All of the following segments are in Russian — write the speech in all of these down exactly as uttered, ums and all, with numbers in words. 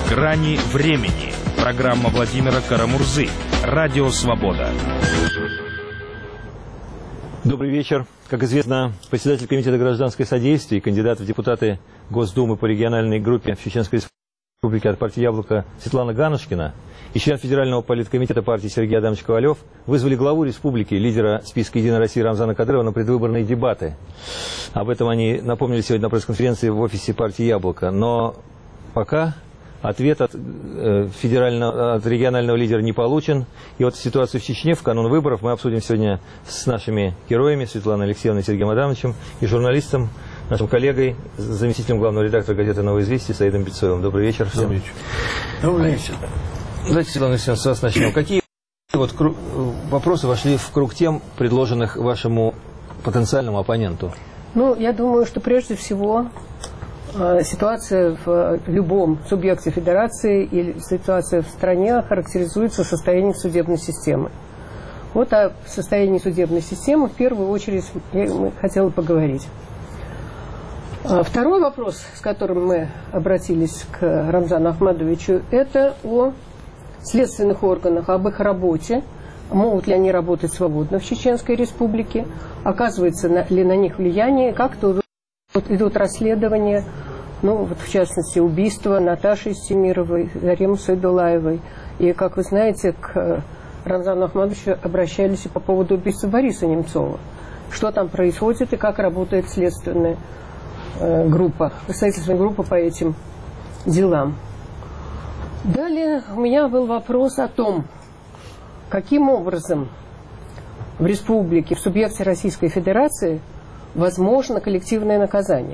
Грани времени. Программа Владимира Карамурзы. Радио Свобода. Добрый вечер. Как известно, председатель Комитета гражданского содействия и кандидат в депутаты Госдумы по региональной группе в Чеченской Республике от партии «Яблоко» Светлана Ганушкина и член Федерального политкомитета партии Сергей Адамович Ковалев вызвали главу республики, лидера списка «Единой России» Рамзана Кадырова на предвыборные дебаты. Об этом они напомнили сегодня на пресс-конференции в офисе партии «Яблоко». Но пока ответ от, э, федерального, от регионального лидера не получен. И вот ситуацию в Чечне в канун выборов мы обсудим сегодня с нашими героями Светланой Алексеевной и Сергеем Адамовичем и журналистом, нашим коллегой, заместителем главного редактора газеты «Новое известие» Саидом Бельцовым. Добрый вечер всем. Добрый вечер. Добрый вечер. Давайте, Светлана Алексеевна, с вас начнем. Какие вот вопросы вошли в круг тем, предложенных вашему потенциальному оппоненту? Ну, я думаю, что прежде всего ситуация в любом субъекте федерации или ситуация в стране характеризуется состоянием судебной системы. Вот о состоянии судебной системы в первую очередь я хотела поговорить. Второй вопрос, с которым мы обратились к Рамзану Ахмадовичу, это о следственных органах, об их работе. Могут ли они работать свободно в Чеченской Республике? Оказывается ли на них влияние? Как-то вот идут расследования, ну, вот в частности, убийства Наташи Истемировой, Заремы Сайдулаевой. И, как вы знаете, к Рамзану Ахмадовичу обращались и по поводу убийства Бориса Немцова. Что там происходит и как работает следственная э, группа, следственная группа по этим делам. Далее у меня был вопрос о том, каким образом в республике, в субъекте Российской Федерации возможно коллективное наказание.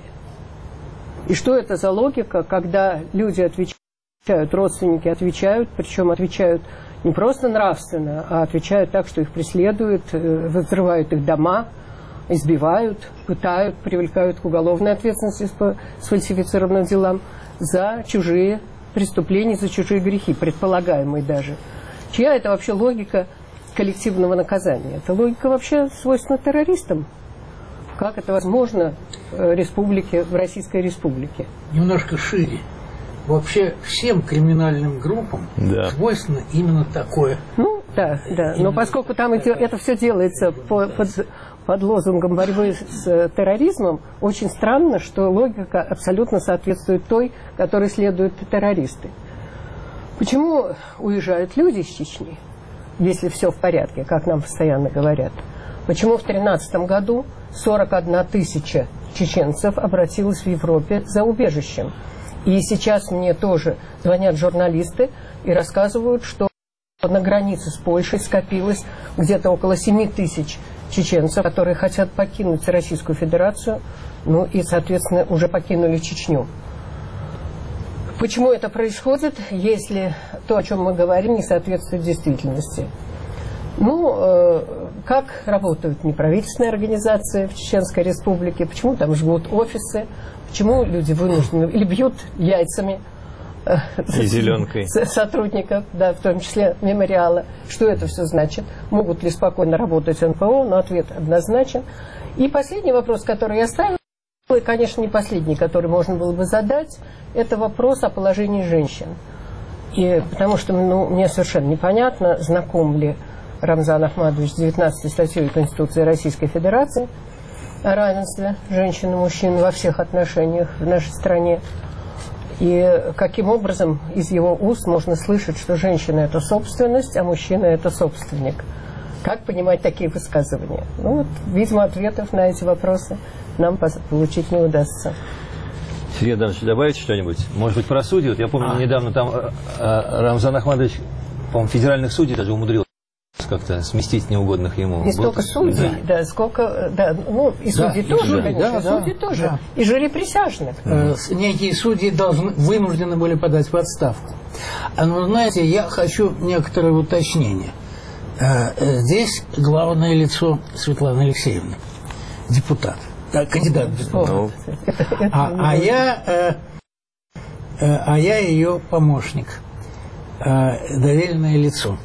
И что это за логика, когда люди отвечают, родственники отвечают, причем отвечают не просто нравственно, а отвечают так, что их преследуют, взрывают их дома, избивают, пытают, привлекают к уголовной ответственности по сфальсифицированным делам за чужие преступления, за чужие грехи, предполагаемые даже. Чья это вообще логика коллективного наказания? Это логика вообще свойственна террористам. Как это возможно в республике, в Российской Республике? Немножко шире. Вообще всем криминальным группам да. свойственно именно такое. Ну, да, да. Но поскольку там это, это все делается по, под, под лозунгом борьбы с терроризмом, очень странно, что логика абсолютно соответствует той, которой следуют террористы. Почему уезжают люди из Чечни, если все в порядке, как нам постоянно говорят? Почему в две тысячи тринадцатом году сорок одна тысяча чеченцев обратилась в Европе за убежищем? И сейчас мне тоже звонят журналисты и рассказывают, что на границе с Польшей скопилось где-то около семи тысяч чеченцев, которые хотят покинуть Российскую Федерацию, ну и, соответственно, уже покинули Чечню. Почему это происходит, если то, о чем мы говорим, не соответствует действительности? Ну, э, как работают неправительственные организации в Чеченской Республике, почему там жгут офисы, почему люди вынуждены или бьют яйцами э, и зеленкой сотрудников, да, в том числе мемориала. Что это все значит? Могут ли спокойно работать эн пэ о? Но ответ однозначен. И последний вопрос, который я ставила, и, конечно, не последний, который можно было бы задать, это вопрос о положении женщин. И потому что ну, мне совершенно непонятно, знаком ли Рамзан Ахмадович с девятнадцатой статьей Конституции Российской Федерации о равенстве женщин и мужчин во всех отношениях в нашей стране. И каким образом из его уст можно слышать, что женщина – это собственность, а мужчина – это собственник. Как понимать такие высказывания? Ну вот, видимо, ответов на эти вопросы нам получить не удастся. Сергей Адамович, добавите что-нибудь? Может быть, про судей? Вот я помню, а. недавно там а, Рамзан Ахмадович, по-моему, федеральных судей даже умудрился как-то сместить неугодных ему. Не столько судей, да. да, сколько, да, ну, и судей да, тоже, и конечно, да, судей да, тоже, да. И жюри присяжных. Э, некие судьи должны, вынуждены были подать в отставку. Но, знаете, я хочу некоторое уточнение. Э, здесь главное лицо Светланы Алексеевны, депутат, да, кандидат в депутат. А, а, я, э, э, а я ее помощник, э, доверенное лицо.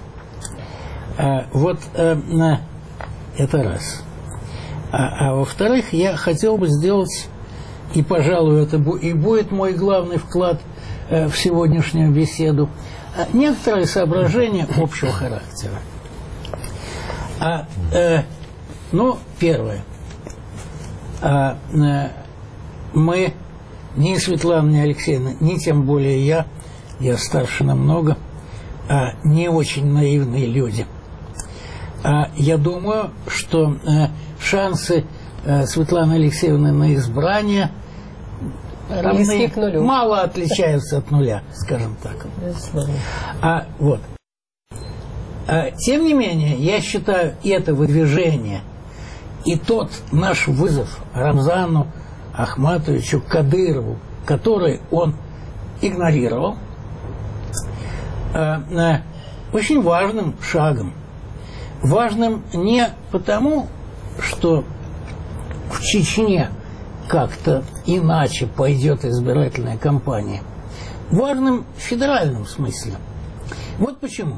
А, вот э, это раз. А, а во-вторых, я хотел бы сделать и, пожалуй, это и будет мой главный вклад в сегодняшнюю беседу, некоторые соображения общего характера. А, э, ну, первое. А, э, мы, ни Светлана, ни Алексеевна, ни тем более я, я старше намного, а, не очень наивные люди. А, я думаю, что э, шансы э, Светланы Алексеевны на избрание равны, мало отличаются от нуля, скажем так. А, вот. а, тем не менее, я считаю это выдвижение и тот наш вызов Рамзану Ахматовичу Кадырову, который он игнорировал, а, а, очень важным шагом. Важным не потому, что в Чечне как-то иначе пойдет избирательная кампания. Важным в федеральном смысле. Вот почему.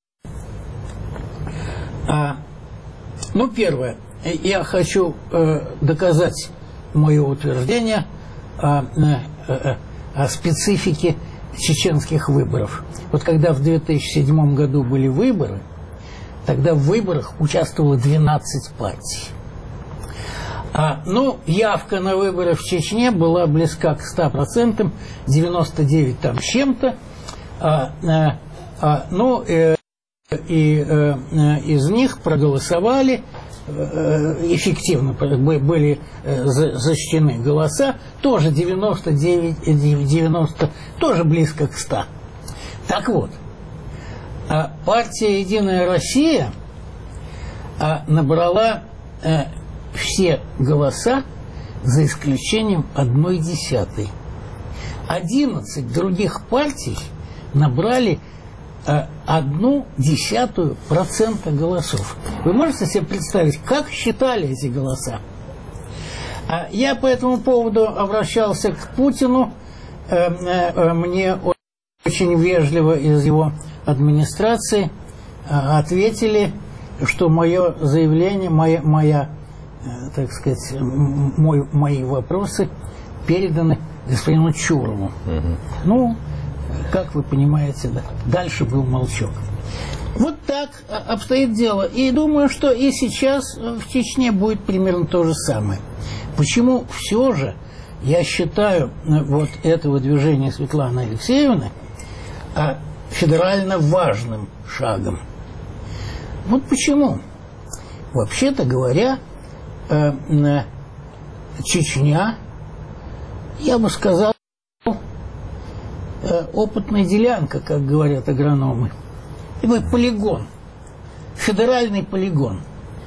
А, ну, первое. Я хочу э, доказать мое утверждение о, э, о специфике чеченских выборов. Вот когда в две тысячи седьмом году были выборы, тогда в выборах участвовало двенадцать партий. А, ну, явка на выборы в Чечне была близка к ста процентам, девяносто девять там с чем-то. А, а, а, ну, э, и э, из них проголосовали, э, эффективно были э, зачтены голоса, тоже девяносто девять, девяносто, тоже близко к ста. Так вот, а партия «Единая Россия» а, набрала э, все голоса за исключением одной десятой. Одиннадцать других партий набрали э, одну десятую процента голосов. Вы можете себе представить, как считали эти голоса? А я по этому поводу обращался к Путину. Э, э, мне очень вежливо из его администрации э, ответили, что мое заявление, моя, моя так сказать, мой, мои вопросы переданы господину Чурову. Угу. Ну, как вы понимаете, да, дальше был молчок. Вот так обстоит дело. И думаю, что и сейчас в Чечне будет примерно то же самое. Почему все же я считаю вот этого движения Светланы Алексеевны федерально важным шагом? Вот почему. Вообще-то говоря, Чечня, я бы сказал, опытная делянка, как говорят агрономы. Такой полигон, федеральный полигон.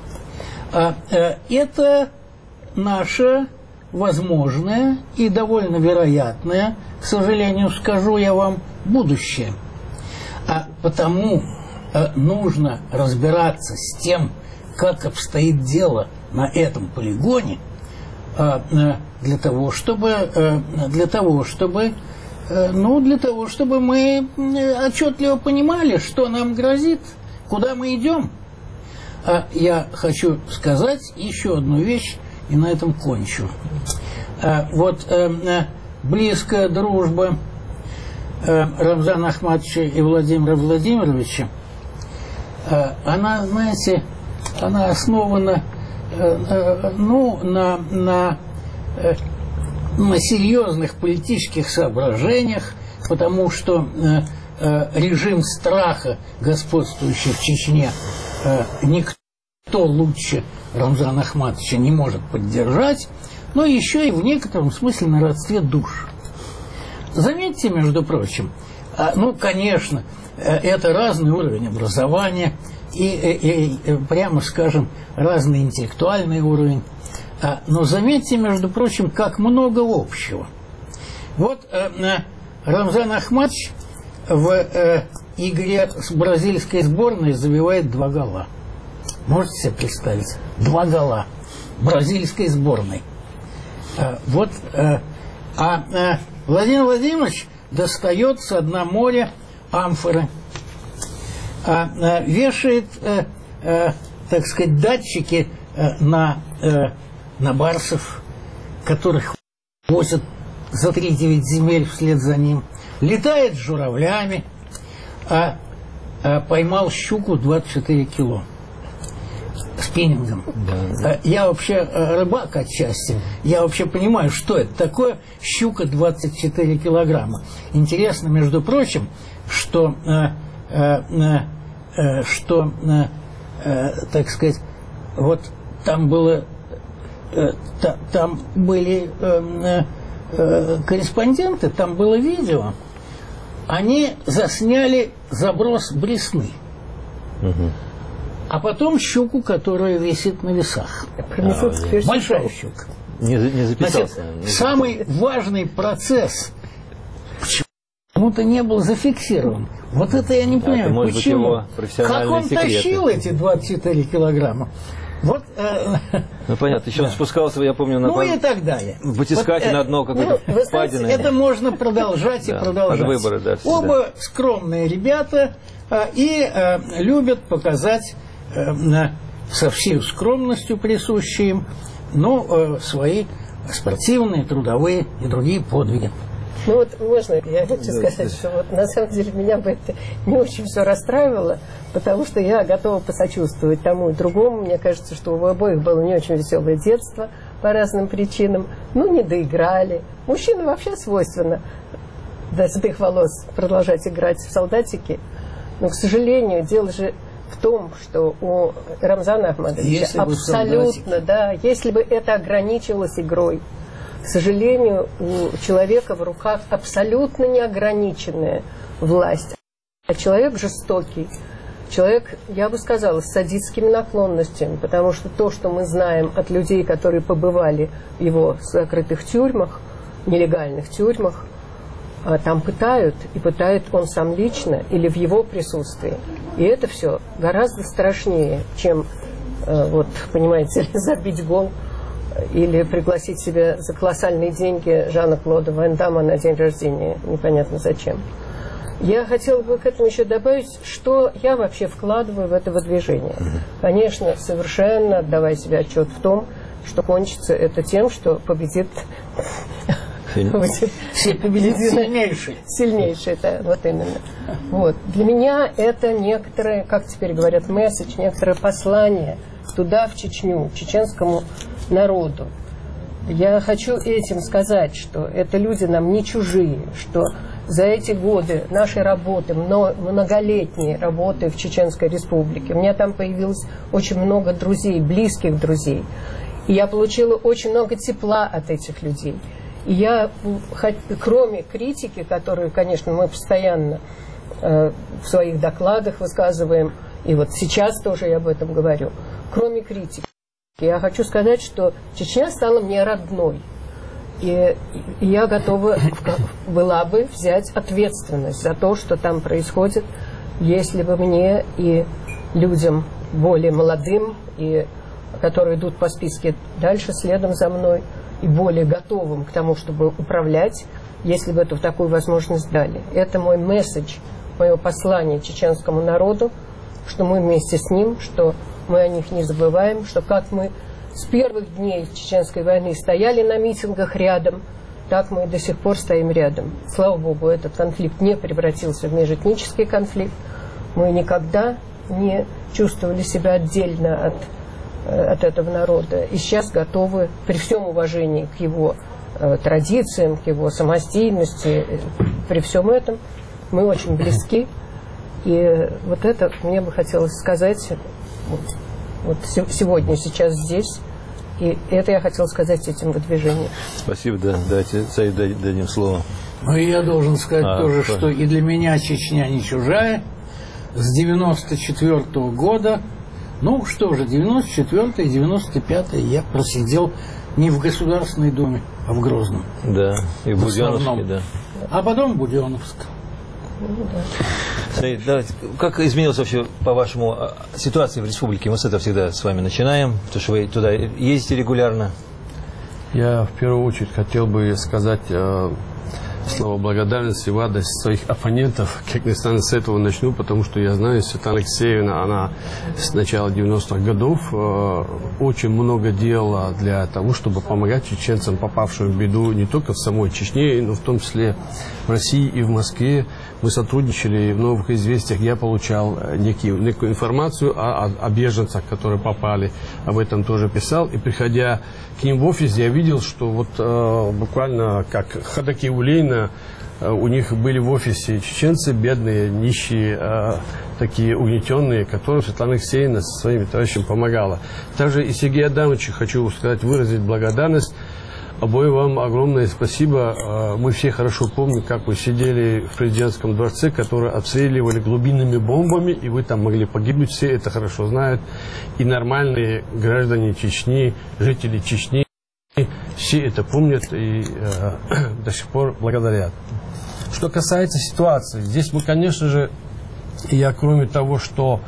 Это наше возможное и довольно вероятное, к сожалению, скажу я вам, будущее. А потому нужно разбираться с тем, как обстоит дело на этом полигоне, для того, чтобы, для того, чтобы, ну, для того, чтобы мы отчетливо понимали, что нам грозит, куда мы идем. А я хочу сказать еще одну вещь, и на этом кончу. Вот близкая дружба Рамзана Ахматовича и Владимира Владимировича, она, знаете, она основана ну, на, на, на серьезных политических соображениях, потому что э, э, режим страха, господствующий в Чечне, э, никто лучше Рамзана Ахматовича не может поддержать, но еще и в некотором смысле на родстве душ. Заметьте, между прочим, э, ну, конечно, э, это разный уровень образования, И, и, и, прямо скажем, разный интеллектуальный уровень. А, но заметьте, между прочим, как много общего. Вот э, э, Рамзан Ахматович в э, игре с бразильской сборной забивает два гола. Можете себе представить? Два гола бразильской сборной. А, вот, э, а э, Владимир Владимирович достает со дна моря амфоры. А, а, вешает, а, а, так сказать, датчики а, на, а, на барсов, которых возят за три-девять земель вслед за ним, летает с журавлями, а, а поймал щуку двадцать четыре кило спиннингом. Да. Я вообще рыбак отчасти. Я вообще понимаю, что это такое щука двадцать четыре килограмма. Интересно, между прочим, что, э, э, э, что э, э, так сказать, вот там было, э, та, там были э, э, корреспонденты, там было видео, они засняли заброс Бресны. Угу. А потом щуку, которая висит на весах. А, большая щука. Не, не записался. Значит, не самый важный процесс почему-то не был зафиксирован. Вот это я не понимаю. Это, может почему? Быть, его как он секреты. Тащил эти двадцать четыре килограмма? Вот, э, ну понятно, еще да. Он спускался, я помню, на ну и так далее. Батискафе вот, на дно какой-то ну, впадины. Это можно продолжать да, и продолжать. От выбора, да, оба скромные ребята э, и э, любят показать э, со всей скромностью присущей им, ну, э, свои спортивные, трудовые и другие подвиги. Ну вот можно, я хочу сказать, что вот на самом деле меня бы это не очень все расстраивало, потому что я готова посочувствовать тому и другому. Мне кажется, что у обоих было не очень веселое детство по разным причинам. Ну, не доиграли. Мужчинам вообще свойственно до седых волос продолжать играть в солдатики. Но, к сожалению, дело же в том, что у Рамзана Ахмадовича абсолютно, да, если бы это ограничилось игрой, к сожалению, у человека в руках абсолютно неограниченная власть. А человек жестокий, человек, я бы сказала, с садистскими наклонностями, потому что то, что мы знаем от людей, которые побывали в его закрытых тюрьмах, нелегальных тюрьмах, там пытают, и пытает он сам лично или в его присутствии. И это все гораздо страшнее, чем, вот, понимаете, забить гол или пригласить себе за колоссальные деньги Жана-Клода Ван Дамма на день рождения, непонятно зачем. Я хотела бы к этому еще добавить, что я вообще вкладываю в это движение. Конечно, совершенно отдавая себе отчет в том, что кончится это тем, что победит... Все победит сильнейший. Сильнейший, да, вот именно. Вот. Для меня это некоторое, как теперь говорят, месседж, некоторое послание туда, в Чечню, чеченскому народу. Я хочу этим сказать, что это люди нам не чужие, что за эти годы нашей работы, многолетней работы в Чеченской Республике, у меня там появилось очень много друзей, близких друзей. И я получила очень много тепла от этих людей. И я, кроме критики, которую, конечно, мы постоянно э, в своих докладах высказываем, и вот сейчас тоже я об этом говорю, кроме критики, я хочу сказать, что Чечня стала мне родной. И, и я готова была бы взять ответственность за то, что там происходит, если бы мне и людям более молодым, и которые идут по списке дальше, следом за мной, и более готовым к тому, чтобы управлять, если бы эту такую возможность дали. Это мой месседж, мое послание чеченскому народу, что мы вместе с ним, что мы о них не забываем, что как мы с первых дней Чеченской войны стояли на митингах рядом, так мы и до сих пор стоим рядом. Слава Богу, этот конфликт не превратился в межэтнический конфликт. Мы никогда не чувствовали себя отдельно от, от этого народа. И сейчас готовы, при всем уважении к его э, традициям, к его самостийности, э, при всем этом мы очень близки. И вот это мне бы хотелось сказать вот сегодня, сейчас здесь. И это я хотела сказать этим выдвижением. Спасибо, да. Давайте Саид дадим слово. Ну и я должен сказать а, тоже, что, что и для меня Чечня не чужая. С девяносто четвёртого года, ну что же, девяносто четвёртый и девяносто пятый я просидел не в Государственной Думе, а в Грозном. Да, и в Буденновске, да. А потом в Буденновск. Саид, давайте, как изменилась вообще, по-вашему, ситуация в республике? Мы с этого всегда с вами начинаем, потому что вы туда ездите регулярно. Я в первую очередь хотел бы сказать, слова благодарности в адрес своих оппонентов. Как ни странно, с этого начну, потому что я знаю, Светлана Алексеевна, она с начала девяностых годов э, очень много делала для того, чтобы помогать чеченцам, попавшим в беду не только в самой Чечне, но в том числе в России и в Москве. Мы сотрудничали, в «Новых известиях» я получал некие, некую информацию о, о, о беженцах, которые попали, об этом тоже писал. И приходя к ним в офис, я видел, что вот э, буквально как ходаки у Ленина, э, у них были в офисе чеченцы, бедные, нищие, э, такие угнетенные, которым Светлана Алексеевна со своими товарищами помогала. Также и Сергею Адамовичу хочу сказать, выразить благодарность. Обоим вам огромное спасибо. Мы все хорошо помним, как вы сидели в президентском дворце, который обстреливали глубинными бомбами, и вы там могли погибнуть. Все это хорошо знают. И нормальные граждане Чечни, жители Чечни, все это помнят и э, до сих пор благодарят. Что касается ситуации, здесь мы, конечно же, я кроме того, что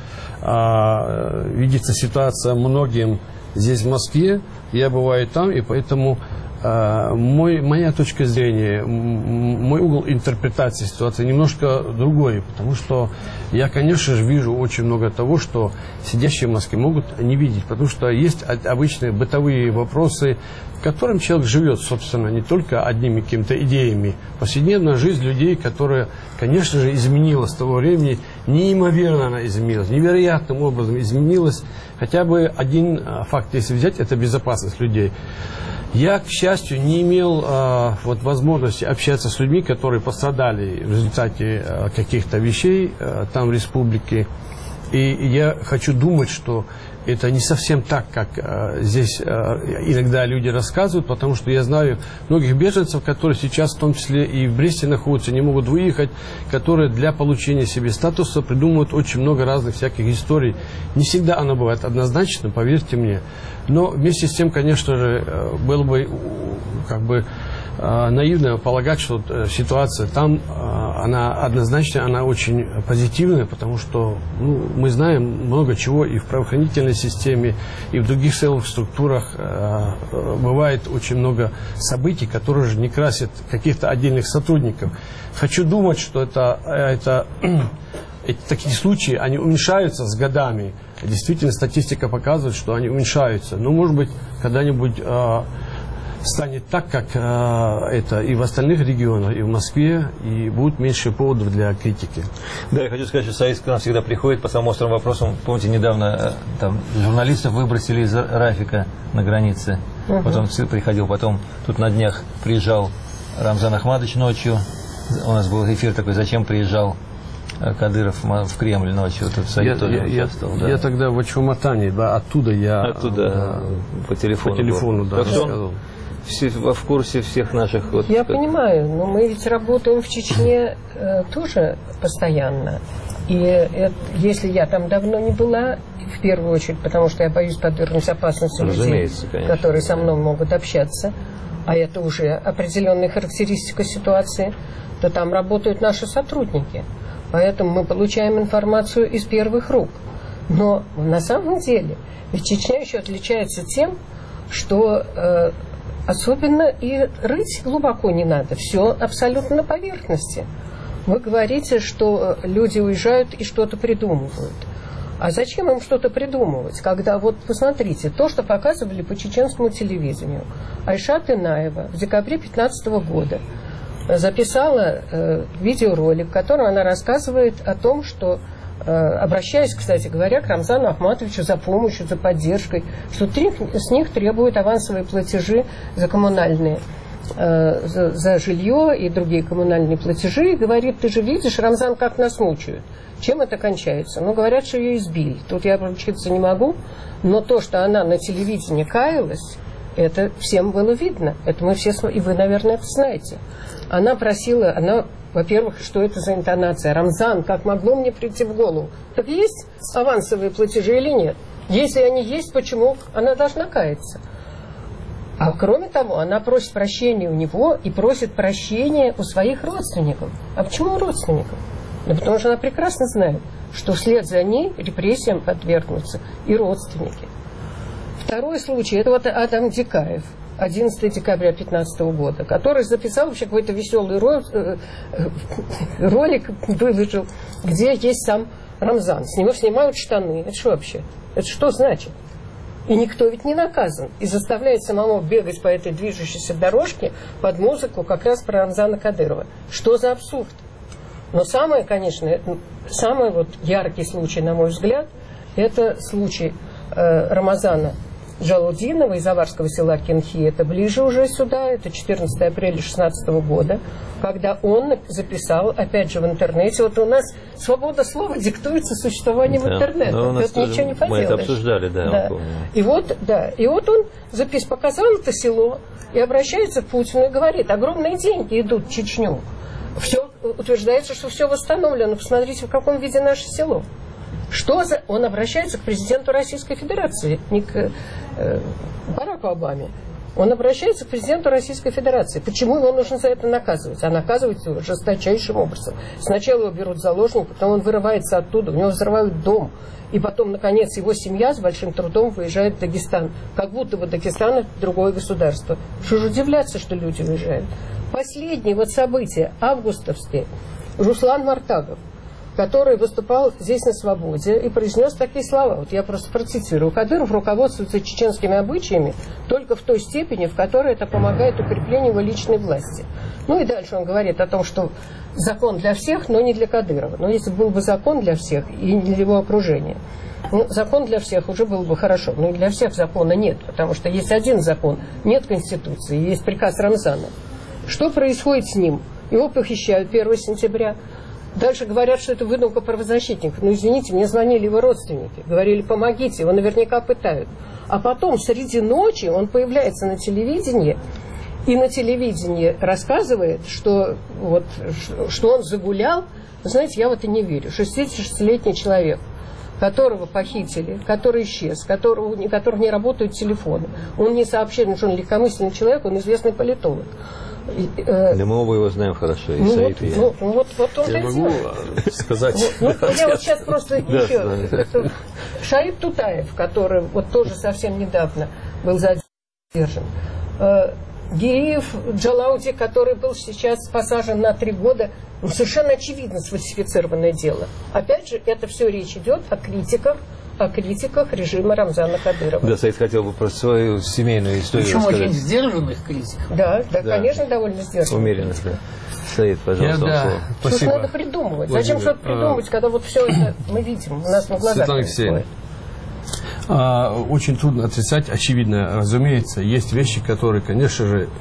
э, видится ситуация многим здесь в Москве, я бываю там, и поэтому Uh, мой, моя точка зрения, мой угол интерпретации ситуации немножко другой, потому что я, конечно же, вижу очень много того, что сидящие в Москве могут не видеть, потому что есть обычные бытовые вопросы, в котором человек живет, собственно, не только одними какими-то идеями. Повседневная жизнь людей, которая, конечно же, изменилась с того времени, неимоверно она изменилась, невероятным образом изменилась. Хотя бы один факт, если взять, это безопасность людей. Я, к счастью, не имел э, вот, возможности общаться с людьми, которые пострадали в результате э, каких-то вещей э, там в республике. И я хочу думать, что это не совсем так, как э, здесь э, иногда люди рассказывают, потому что я знаю многих беженцев, которые сейчас в том числе и в Бресте находятся, не могут выехать, которые для получения себе статуса придумывают очень много разных всяких историй. Не всегда оно бывает однозначно, поверьте мне. Но вместе с тем, конечно же, было бы как бы наивно полагать, что ситуация там, она однозначно, она очень позитивная, потому что ну, мы знаем много чего и в правоохранительной системе, и в других силовых структурах бывает очень много событий, которые же не красят каких-то отдельных сотрудников. Хочу думать, что это, это, эти такие случаи, они уменьшаются с годами. Действительно, статистика показывает, что они уменьшаются. Но, может быть, когда-нибудь э, станет так, как э, это и в остальных регионах, и в Москве, и будет меньше поводов для критики. Да, я хочу сказать, что Саис к нам всегда приходит по самым острым вопросам. Помните, недавно э, там журналистов выбросили из Рафика на границе. Uh-huh. Вот он приходил, потом тут на днях приезжал Рамзан Ахмадович ночью. У нас был эфир такой, зачем приезжал Кадыров в Кремль ночью. Вот это я, тоже я, я, да. я тогда в Ачуматане, да, оттуда я оттуда, да, по телефону, по телефону да, рассказал. Все в курсе всех наших... Вот, я как... понимаю, но мы ведь работаем в Чечне э, тоже постоянно. И это, если я там давно не была, в первую очередь, потому что я боюсь подвергнуть опасности людей, которые со мной могут общаться, а это уже определенная характеристика ситуации, то там работают наши сотрудники. Поэтому мы получаем информацию из первых рук. Но на самом деле, ведь Чечня еще отличается тем, что э, особенно и рыть глубоко не надо. Все абсолютно на поверхности. Вы говорите, что люди уезжают и что-то придумывают. А зачем им что-то придумывать, когда, вот посмотрите, то, что показывали по чеченскому телевидению. Айшат Инаева в декабре две тысячи пятнадцатого года записала э, видеоролик, в котором она рассказывает о том, что, э, обращаясь, кстати говоря, к Рамзану Ахматовичу за помощью, за поддержкой, что три, с них требуют авансовые платежи за коммунальные, э, за, за жилье и другие коммунальные платежи, и говорит, ты же видишь, Рамзан, как нас мучают. Чем это кончается? Ну, говорят, что ее избили. Тут я поручиться не могу, но то, что она на телевидении каялась, это всем было видно. Это мы все, и вы, наверное, это знаете. Она просила, она, во-первых, что это за интонация? Рамзан, как могло мне прийти в голову? Так есть авансовые платежи или нет? Если они есть, почему она должна каяться? А кроме того, она просит прощения у него и просит прощения у своих родственников. А почему у родственников? Да потому что она прекрасно знает, что вслед за ней репрессиям подвергнутся и родственники. Второй случай, это вот Адам Дикаев. одиннадцатого декабря две тысячи пятнадцатого года, который записал вообще какой-то веселый ролик, выложил, где есть сам Рамзан. С него снимают штаны. Это что вообще? Это что значит? И никто ведь не наказан. И заставляет самого бегать по этой движущейся дорожке под музыку как раз про Рамзана Кадырова. Что за абсурд? Но самое, конечно, самый вот яркий случай, на мой взгляд, это случай э, Рамазана Джалудинова из аварского села Кинхи. Это ближе уже сюда, это четырнадцатого апреля две тысячи шестнадцатого года, когда он записал, опять же, в интернете. Вот у нас свобода слова диктуется существованием да, интернета. Тут ничего не поделаешь. Мы это обсуждали, да. да. И вот, да, и вот он запис, показал это село и обращается к Путину и говорит: огромные деньги идут в Чечню. Все, утверждается, что все восстановлено. Посмотрите, в каком виде наше село. Что за... Он обращается к президенту Российской Федерации, не к э, Бараку Обаме. Он обращается к президенту Российской Федерации. Почему его нужно за это наказывать? А наказывать его жесточайшим образом. Сначала его берут в заложники, потом он вырывается оттуда, у него взрывают дом. И потом, наконец, его семья с большим трудом выезжает в Дагестан. Как будто бы Дагестан – это другое государство. Что же удивляться, что люди уезжают? Последнее вот событие, августовские, Руслан Мартагов, который выступал здесь на «Свободе» и произнес такие слова. Вот я просто процитирую. Кадыров руководствуется чеченскими обычаями только в той степени, в которой это помогает укреплению его личной власти. Ну и дальше он говорит о том, что закон для всех, но не для Кадырова. Но если был бы закон для всех и не для его окружения, ну, закон для всех уже был бы хорошо. Но и для всех закона нет, потому что есть один закон, нет Конституции, есть приказ Рамзана. Что происходит с ним? Его похищают первого сентября. Дальше говорят, что это выдумка правозащитников. Ну, извините, мне звонили его родственники. Говорили: помогите, его наверняка пытают. А потом, среди ночи, он появляется на телевидении. И на телевидении рассказывает, что, вот, что он загулял. Знаете, я в это не верю. шестидесятишестилетний человек, которого похитили, который исчез, которого, у которого не работают телефоны. Он не сообщил, что он легкомысленный человек, он известный политолог. Да мы оба его знаем хорошо, и ну, Саид, вот, и я. Ну, вот, вот он я могу сказать. Вот, ну, я вот сейчас просто еще... Шаид Тутаев, который вот тоже совсем недавно был задержан. Гириев Джалауди, который был сейчас посажен на три года, ну, совершенно очевидно сфальсифицированное дело. Опять же, это все речь идет о критиках, о критиках режима Рамзана Кадырова. Да, Саид хотел бы про свою семейную историю Причем рассказать. очень сдержанных критиков. Да, да, Да. конечно, довольно сдержанных. Умеренность, да. Саид, пожалуйста, Я, да, слово. Что спасибо. надо придумывать? Владимир, Зачем что-то придумывать, а, когда вот все это мы видим, у нас на глазах Светлана Алексеевна, происходит? а, очень трудно отрицать, очевидно, разумеется, есть вещи, которые, конечно же,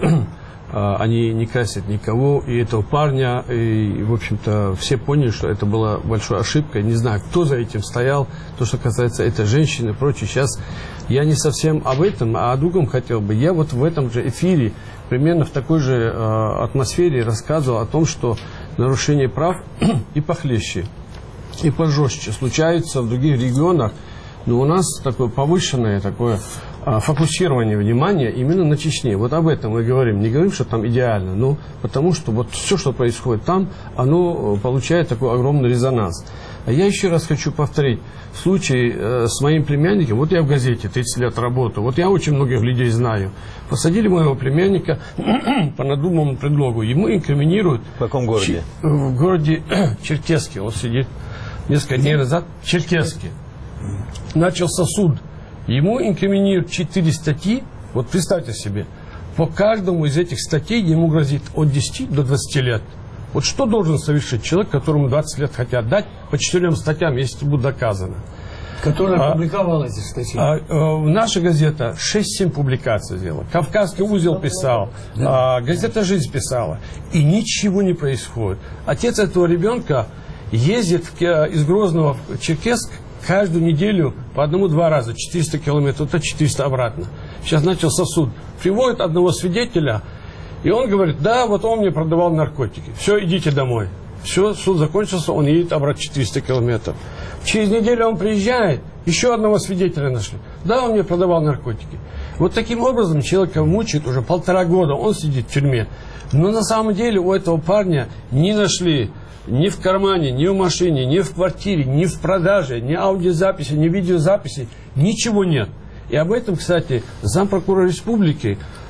они не красят никого, и этого парня, и, в общем-то, все поняли, что это была большой ошибкой. Не знаю, кто за этим стоял, то, что касается этой женщины и прочее. Сейчас я не совсем об этом, а о другом хотел бы. Я вот в этом же эфире, примерно в такой же э, атмосфере рассказывал о том, что нарушение прав и похлеще, и пожестче случаются в других регионах, но у нас такое повышенное, такое фокусирование внимания именно на Чечне. Вот об этом мы говорим. Не говорим, что там идеально, но потому что вот все, что происходит там, оно получает такой огромный резонанс. А я еще раз хочу повторить. Случай э, с моим племянником, вот я в газете тридцать лет работаю, вот я очень многих людей знаю. Посадили моего племянника по надуманному предлогу. Ему инкриминируют... В каком городе? В городе Черкесске. Он сидит несколько дней назад в Черкесске. Начался суд. Ему инкриминируют четыре статьи, вот представьте себе, по каждому из этих статей ему грозит от десяти до двадцати лет. Вот что должен совершить человек, которому двадцать лет хотят дать по четырем статьям, если это будет доказано? Которая А, опубликовала эти статьи. А, а, наша газета шесть-семь публикаций сделала. Кавказский узел писал, да. а, газета «Жизнь» писала. И ничего не происходит. Отец этого ребенка ездит в, из Грозного в Черкесск каждую неделю по одному-два раза, четыреста километров, это четыреста обратно. Сейчас начался суд. Приводит одного свидетеля, и он говорит: да, вот он мне продавал наркотики. Все, идите домой. Все, суд закончился, он едет обратно четыреста километров. Через неделю он приезжает, еще одного свидетеля нашли. Да, он мне продавал наркотики. Вот таким образом человека мучают уже полтора года, он сидит в тюрьме. Но на самом деле у этого парня не нашли ни в кармане, ни в машине, ни в квартире, ни в продаже, ни аудиозаписи, ни видеозаписи, ничего нет. И об этом, кстати, зампрокурора республики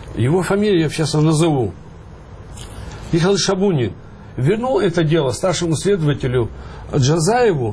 его фамилию я сейчас назову, Михаил Шабунин, вернул это дело старшему следователю Джазаеву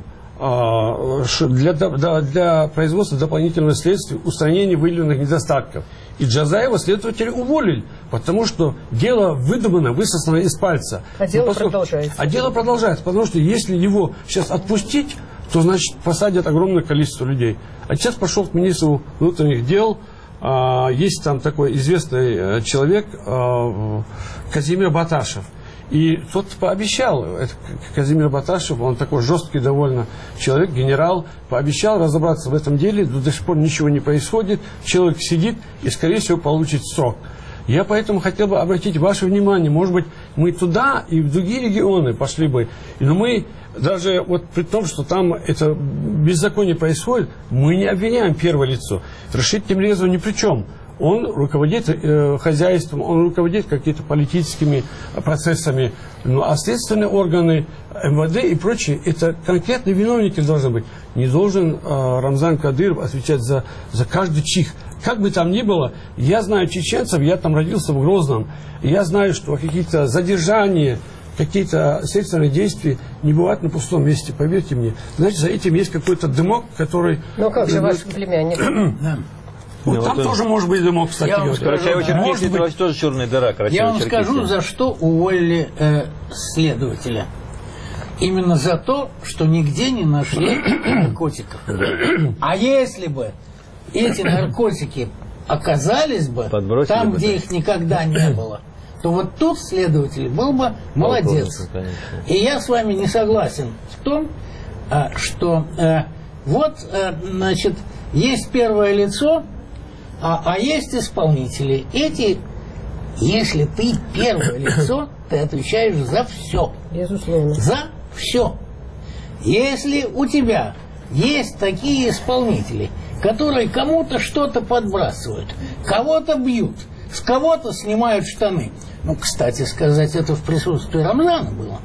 для, для, для производства дополнительного следствия, устранения выявленных недостатков. И Джазаева следователи уволили, потому что дело выдумано, высосано из пальца. А дело поскольку... продолжается. А дело продолжается, потому что если его сейчас отпустить, то, значит, посадят огромное количество людей. А сейчас пошел к министру внутренних дел, а, есть там такой известный человек, а, Казимир Баташев. И тот пообещал, это Казимир Баташев, он такой жесткий довольно человек, генерал, пообещал разобраться в этом деле, до сих пор ничего не происходит, человек сидит и, скорее всего, получит срок. Я поэтому хотел бы обратить ваше внимание, может быть, мы туда и в другие регионы пошли бы, но мы даже вот при том, что там это беззаконие происходит, мы не обвиняем первое лицо. Рашид Темрезов ни при чем. Он руководит э, хозяйством, он руководит какими-то политическими процессами. Ну, а следственные органы, эм вэ дэ и прочие, это конкретные виновники должны быть. Не должен э, Рамзан Кадыров отвечать за, за каждый чих. Как бы там ни было, я знаю чеченцев, я там родился в Грозном, и я знаю, что какие-то задержания, какие-то следственные действия не бывают на пустом месте, поверьте мне. Значит, за этим есть какой-то дымок, который... Ну как же ваш племянник? Вот там тоже может быть дымок, кстати. Я вам скажу, Карачаево-Черкесия это вообще тоже черная дыра. Я вам скажу, за что уволили э, следователя. Именно за то, что нигде не нашли наркотиков. А если бы эти наркотики оказались бы Подбросили там, бы, где да. их никогда не было, то вот тут следователь был бы молодец. И я с вами не согласен в том, что э, вот, э, значит, есть первое лицо, а, а есть исполнители. Эти, если ты первое лицо, ты отвечаешь за все. Безусловно. За все. Если у тебя есть такие исполнители, которые кому-то что-то подбрасывают, кого-то бьют, с кого-то снимают штаны. Ну, кстати сказать, это в присутствии Рамзана было.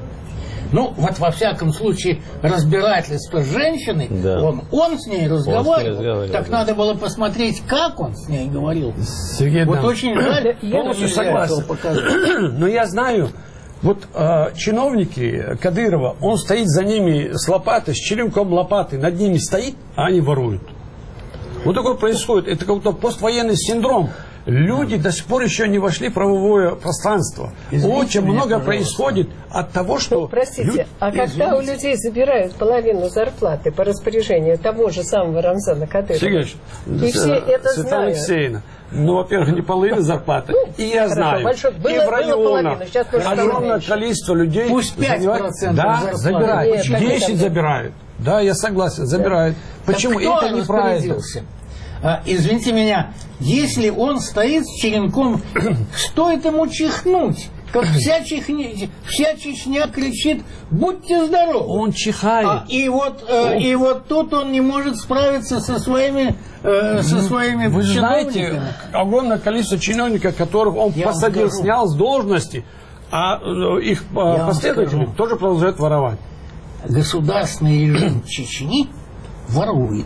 Ну, вот во всяком случае, разбирательство с женщиной, да. он, он с ней разговаривал. разговаривал Так да. надо было посмотреть, как он с ней говорил. Сергей, вот да. очень жаль, я полностью согласен. Но я знаю, вот э, чиновники Кадырова, он стоит за ними с лопатой, с черенком лопаты, над ними стоит, а они воруют. Вот такое происходит. Это как-то поствоенный синдром. Люди до сих пор еще не вошли в правовое пространство. Извините Очень меня, много пожалуйста. происходит от того, что... Ну, простите, люди... а когда Извините. у людей забирают половину зарплаты по распоряжению того же самого Рамзана Кадырова, Сергей, и все это Светлана знают. Алексеевна, ну, во-первых, не половина зарплаты, ну, и я хорошо, знаю, большой, было, и в районах огромное меньше. количество людей... Пусть пять процентов Да, зарплаты. забирают, Нет, десять забирают. Да, я согласен, забирают. Да. Почему? Так Это неправильно. А, извините меня, если он стоит с черенком, стоит ему чихнуть, как вся, чихни, вся Чечня кричит: будьте здоровы. Он чихает. А, и, вот, э, и вот тут он не может справиться со своими, э, со своими Вы знаете, чиновниками. огромное количество чиновников, которых он Я посадил, снял с должности, а э, их Я последователи тоже продолжают воровать. Государственный режим Чечни ворует.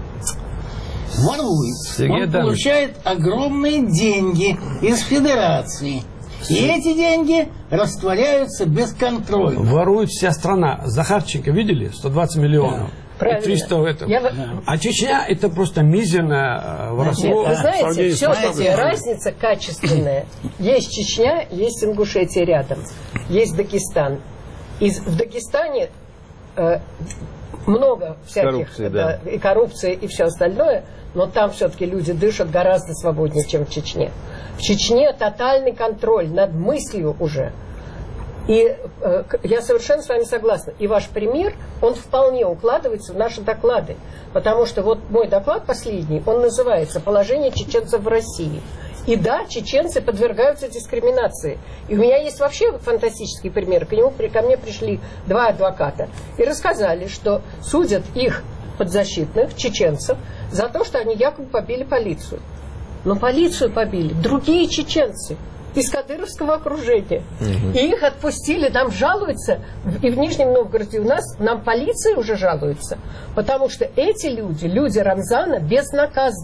Ворует. Сергей Он Адамович. получает огромные деньги из федерации. И эти деньги растворяются бесконтрольно. Ворует вся страна. Захарченко видели? сто двадцать миллионов. Правильно. И триста в этом. Я... А Чечня это просто мизерное воровство. Нет, вы знаете, Сравнение с все-таки масштабами. разница качественная. Есть Чечня, есть Ингушетия рядом, есть Дагестан. И в Дагестане э, много всяких, Коррупции, да. да, и коррупции, и все остальное, но там все-таки люди дышат гораздо свободнее, чем в Чечне. В Чечне тотальный контроль над мыслью уже. И э, я совершенно с вами согласна. И ваш пример, он вполне укладывается в наши доклады. Потому что вот мой доклад последний, он называется «Положение чеченцев в России». И да, чеченцы подвергаются дискриминации. И у меня есть вообще фантастический пример. К нему, ко мне пришли два адвоката и рассказали, что судят их подзащитных, чеченцев, за то, что они якобы побили полицию. Но полицию побили другие чеченцы из кадыровского окружения. Угу. И их отпустили, нам жалуются, и в Нижнем Новгороде у нас, нам полиция уже жалуется, потому что эти люди, люди Рамзана, безнаказаны.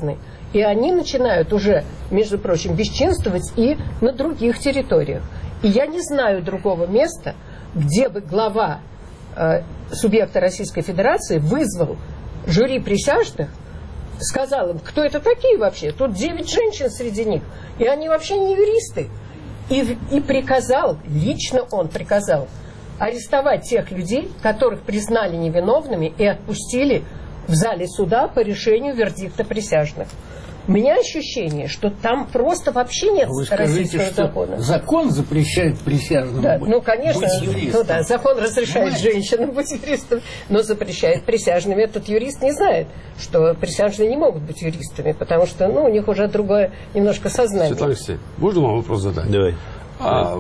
И они начинают уже, между прочим, бесчинствовать и на других территориях. И я не знаю другого места, где бы глава э, субъекта Российской Федерации вызвал жюри присяжных, сказал им, кто это такие вообще? Тут девять женщин среди них, и они вообще не юристы. И, и приказал, лично он приказал, арестовать тех людей, которых признали невиновными и отпустили в зале суда по решению вердикта присяжных. У меня ощущение, что там просто вообще нет Вы скажите, российского что закона. Закон запрещает присяжным Да, быть, ну, конечно, быть юристом. ну, да, закон разрешает Понимаете? женщинам быть юристами, но запрещает присяжным. Этот юрист не знает, что присяжные не могут быть юристами, потому что ну, у них уже другое немножко сознание. Светлана Алексеевна, можно вам вопрос задать? Давай. А,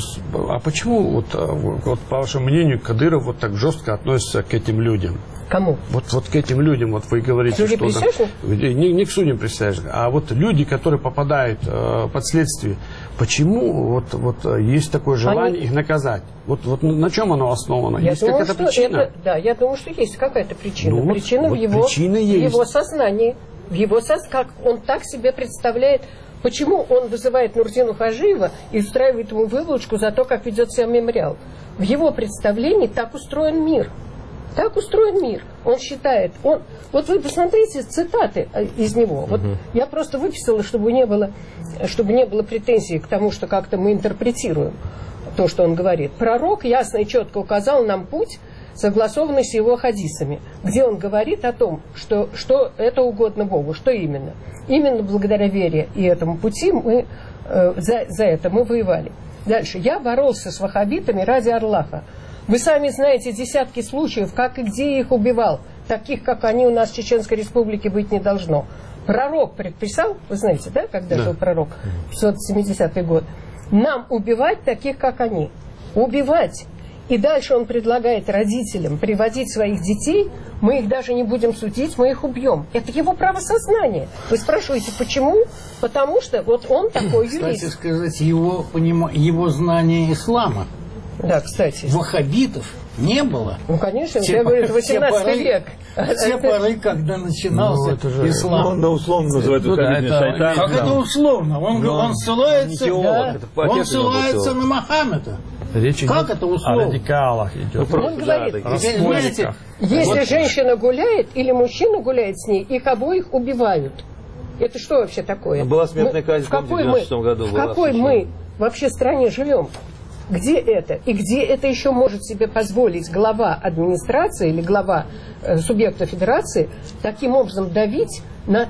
а почему, вот, вот, по вашему мнению, Кадыров вот так жестко относится к этим людям? Кому? Вот, вот к этим людям, вот вы говорите, Люди что... присяжных? Да, не, не к судьям присяжных, а вот люди, которые попадают э, под следствие, почему вот, вот есть такое желание Они... их наказать? Вот, вот на чем оно основано? Я есть думаю, какая-то что причина? Это, да, я думаю, что есть какая-то причина. Ну, причина вот в, его, причина в есть. его сознании. В его сознании, как он так себе представляет. Почему он вызывает Нурзину Хажиева и устраивает ему вылучку за то, как ведет себя мемориал? В его представлении так устроен мир. Так устроен мир. Он считает, он, вот вы посмотрите цитаты из него. Вот uh-huh. Я просто выписала, чтобы не было, чтобы не было претензий к тому, что как-то мы интерпретируем то, что он говорит. Пророк ясно и четко указал нам путь, согласованный с его хадисами, где он говорит о том, что, что это угодно Богу. Что именно? Именно благодаря вере и этому пути мы, э, за, за это мы воевали. Дальше. Я боролся с ваххабитами ради Аллаха. Вы сами знаете десятки случаев, как и где их убивал. Таких, как они у нас в Чеченской Республике быть не должно. Пророк предписал, вы знаете, да, когда да. жил пророк, пятьсот семидесятый год, нам убивать таких, как они. Убивать. И дальше он предлагает родителям приводить своих детей, мы их даже не будем судить, мы их убьем. Это его право сознания. Вы спрашиваете, почему? Потому что вот он такой юрист. Кстати сказать, его, понима... его знание ислама. Да, кстати. Ваххабитов не было. Ну, конечно, те я говорю, это восемнадцатый век. В те поры, когда начинался ну, же, ислам. Ну, условно называют ну, да, это, Как это условно? Он, Но он ссылается, теолог, да, он ссылается на Мохаммеда. Речь как это условно? О радикалах идет. Ну, он говорит, да, знаете, если вот. женщина гуляет или мужчина гуляет с ней, их обоих убивают. Это что вообще такое? Была смертная казнь в какой мы, году. В какой мы вообще стране живем? Где это? И где это еще может себе позволить глава администрации или глава э, субъекта федерации таким образом давить на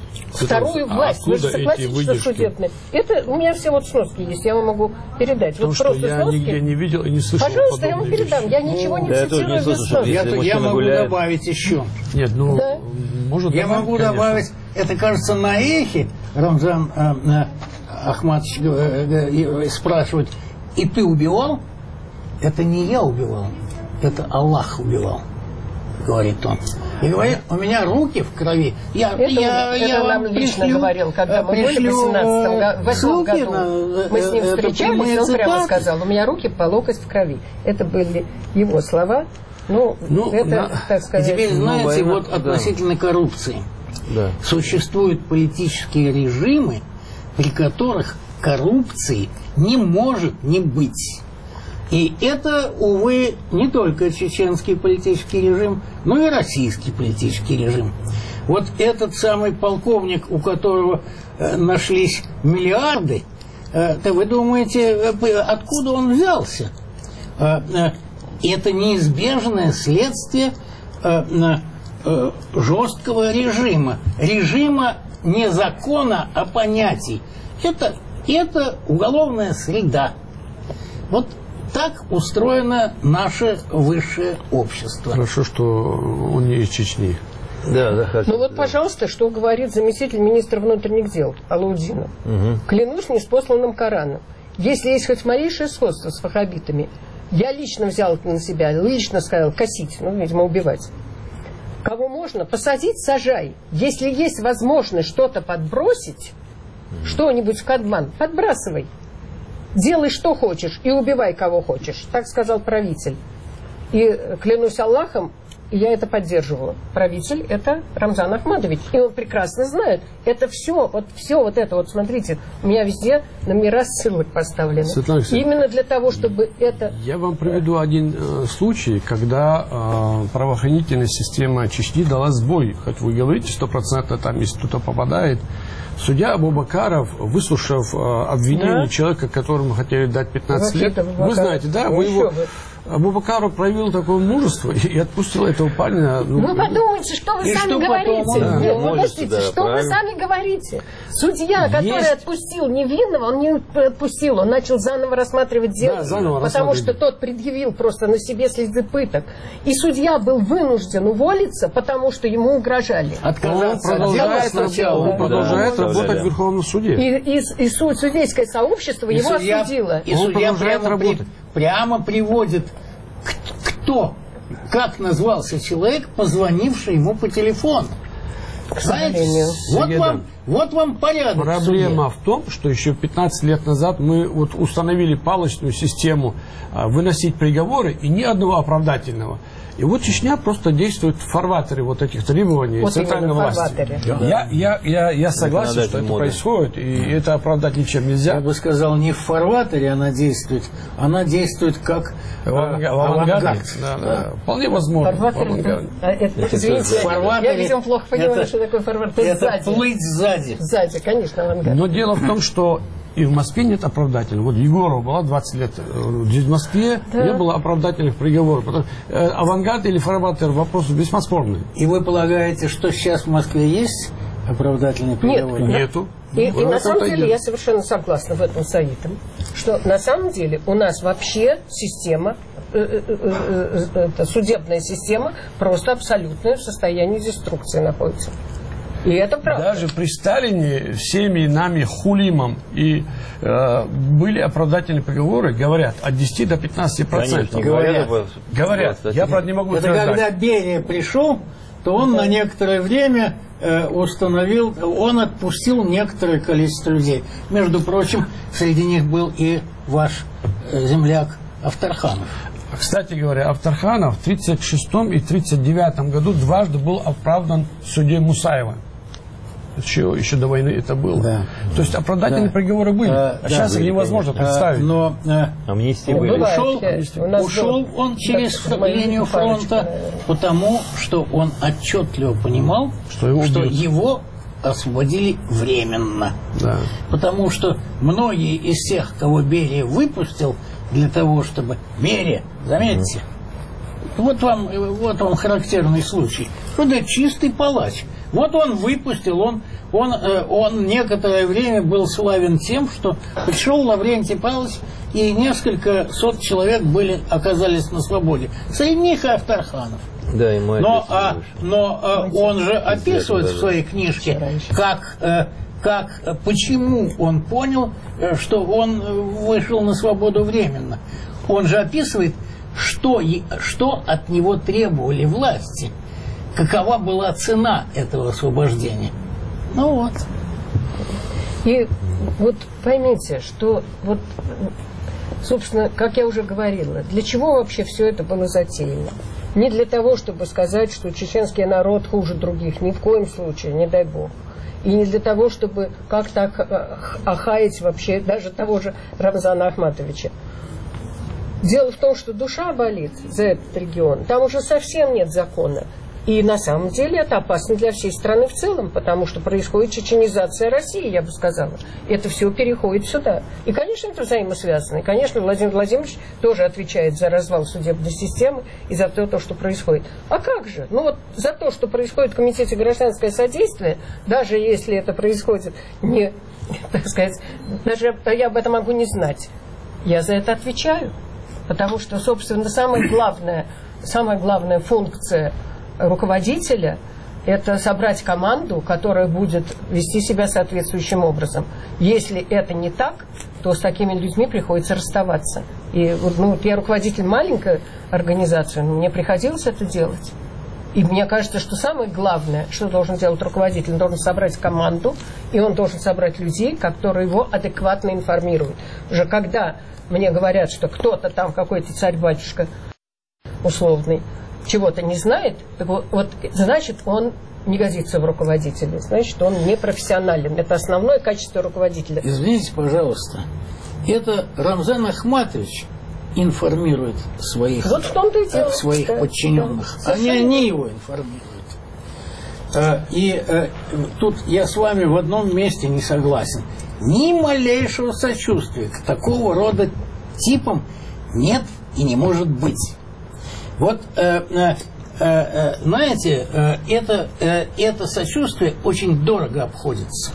вторую а власть? Вы же согласитесь, что судебная. Это у меня все вот сноски есть, я вам могу передать. Потому вот что просто я сноски. нигде не видел и не слышал. Пожалуйста, я вам передам. Вещи. Я ничего ну, не да, цитирую без слышал, сноски. Я, я могу гуляет. добавить еще. Нет, ну, да? может Я добавить, могу конечно. добавить, это, кажется, на эхе Рамзан э, э, Ахматович э, э, спрашивает, и ты убивал? Это не я убивал, это Аллах убивал, говорит он. И говорит, у меня руки в крови. Я, это я, это я нам лично говорил, когда мы были в восемнадцатом году. На, мы с ним встречались, он цитаты. прямо сказал, у меня руки по локоть в крови. Это были его слова. Ну, ну это, да. так сказать... И теперь, знаете, ну, война, вот относительно да. коррупции. Да. Существуют политические режимы, при которых коррупции не может не быть. И это, увы, не только чеченский политический режим, но и российский политический режим. Вот этот самый полковник, у которого э, нашлись миллиарды, э, то вы думаете, э, откуда он взялся? Э, э, это неизбежное следствие э, э, жесткого режима. Режима не закона, а понятий. Это, это уголовная среда. Вот так устроено наше высшее общество. Хорошо, что он не из Чечни. Да, да, хорошо. Ну вот, да. пожалуйста, что говорит заместитель министра внутренних дел Алаудинов. Угу. Клянусь неспосланным Кораном. Если есть хоть малейшее сходство с ваххабитами, я лично взял это на себя, лично сказал косить, ну, видимо, убивать. Кого можно посадить, сажай. Если есть возможность что-то подбросить, угу. что-нибудь в кадман, подбрасывай. Делай, что хочешь, и убивай, кого хочешь. Так сказал правитель. И, клянусь Аллахом, и я это поддерживала. Правитель – это Рамзан Ахмадович. И он прекрасно знает. Это все, вот все вот это, вот смотрите, у меня везде номера ссылок поставлены. Светлана Алексеевна, именно для того, чтобы это... Я вам приведу один э, случай, когда э, правоохранительная система Чечни дала сбой. Хоть вы говорите, стопроцентно там, если кто-то попадает. Судья Абубакаров, выслушав э, обвинение да? человека, которому хотели дать пятнадцать лет, вы знаете, да, вы его... Абубакаров проявил такое мужество и отпустил этого парня. Ну, ну подумайте, что вы и сами что говорите. Потом, да. Нет, Можете, подождите, да, что правильно. вы сами говорите? Судья, который Есть. отпустил невинного, он не отпустил, он начал заново рассматривать дело, Да, заново потому рассматривать. что тот предъявил просто на себе следы пыток. И судья был вынужден уволиться, потому что ему угрожали. Он Отказаться от дела продолжает, сначала. он продолжает Да, работать да. в Верховном суде. И, и, и суд, судейское сообщество И его судья- осудило. И Он судья продолжает прямо, при- работать. прямо приводит, к- кто, как назвался человек, позвонивший ему по телефону. сожалению. Вот Сергей вам, вот вам порядок. Проблема в том, что еще пятнадцать лет назад мы вот установили палочную систему а, выносить приговоры и ни одного оправдательного. И вот Чечня просто действует в фарватере вот этих требований Вот центральной именно, в власти. фарватере. Я, я, я, я согласен, что это моды. происходит, и это оправдать ничем нельзя. Я бы сказал, не в фарватере она действует, она действует как В э, аванга- в авангарде. авангард. Да, да. Вполне возможно. в Фарватер, авангарде. а, это, извините, В фарватере я, видимо, плохо понимаю, это- что такое фарватер. Это Сзади. плыть сзади. Сзади, конечно, авангард. Но дело в том, что и в Москве нет оправдательных. Вот Егорова была двадцать лет. Здесь в Москве Да. не было оправдательных приговоров. Потому, э, авангард или фарватер вопрос весьма спорный. И вы полагаете, что сейчас в Москве есть оправдательные приговоры? Нету. И, и Вот на это самом и деле есть. я совершенно согласна в этом с Аитом, что на самом деле у нас вообще система, э, э, э, э, это судебная система просто абсолютно в состоянии деструкции находится. И это правда. Даже при Сталине всеми нами хулимом и э, были оправдательные приговоры, говорят, от десяти до пятнадцати процентов. Конечно, Говорят. говорят. Говорят. Я, правда, не могу Это утверждать. когда Берия пришел, то он на некоторое время э, установил, он отпустил некоторое количество людей. Между прочим, среди них был и ваш э, земляк Авторханов. Кстати говоря, Авторханов в тридцать шестом и тридцать девятом году дважды был оправдан судьей Мусаевым. Еще, еще до войны это было. Да. То есть оправдательные Да. приговоры были. А, а сейчас да, их невозможно А, представить. но э, Амнистии Ну, были. бывает, ушел, я- у нас ушел был- он через так, моя линию парочка, фронта, наверное. потому что он отчетливо понимал, Что его убьют. его освободили временно. Да. Потому что многие из тех, кого Берия выпустил для того, чтобы... Берия, заметьте, вот вам, вот вам характерный случай. Это чистый палач. Вот он выпустил, он, он, э, он некоторое время был славен тем, что пришел Лаврентий Павлович, и несколько сот человек были, оказались на свободе. Среди них и Авторханов. Да, и мы Но, опять а, вышли. но а, он же описывает в своей книжке, как, э, как, э, почему он понял, э, что он э, вышел на свободу временно. Он же описывает, что, е- что от него требовали власти, какова была цена этого освобождения. Ну вот. И вот поймите, что вот, собственно, как я уже говорила, для чего вообще все это было затеяно? Не для того, чтобы сказать, что чеченский народ хуже других, ни в коем случае, не дай бог. И не для того, чтобы как-то ох- охаять вообще даже того же Рамзана Ахматовича. Дело в том, что душа болит за этот регион. Там уже совсем нет закона. И на самом деле это опасно для всей страны в целом, потому что происходит чеченизация России, я бы сказала. Это все переходит сюда. И, конечно, это взаимосвязано. И, конечно, Владимир Владимирович тоже отвечает за развал судебной системы и за то, что происходит. А как же? Ну вот за то, что происходит в Комитете гражданское содействие, даже если это происходит не, так сказать, даже я об этом могу не знать, я за это отвечаю. Потому что, собственно, самая главная, самая главная функция руководителя – это собрать команду, которая будет вести себя соответствующим образом. Если это не так, то с такими людьми приходится расставаться. И вот, ну, я руководитель маленькой организации, но мне приходилось это делать. И мне кажется, что самое главное, что должен делать руководитель, он должен собрать команду, и он должен собрать людей, которые его адекватно информируют. Уже когда мне говорят, что кто-то там, какой-то царь-батюшка условный, чего-то не знает, так вот, вот, значит, он не годится в руководителе, значит, он не профессионален. Это основное качество руководителя. Извините, пожалуйста, это Рамзан Ахматович информирует своих, вот в том-то и дело, своих да, подчиненных, да, а не они его информируют. И тут я с вами в одном месте не согласен. Ни малейшего сочувствия к такого рода типам нет и не может быть. Вот, знаете, это, это сочувствие очень дорого обходится.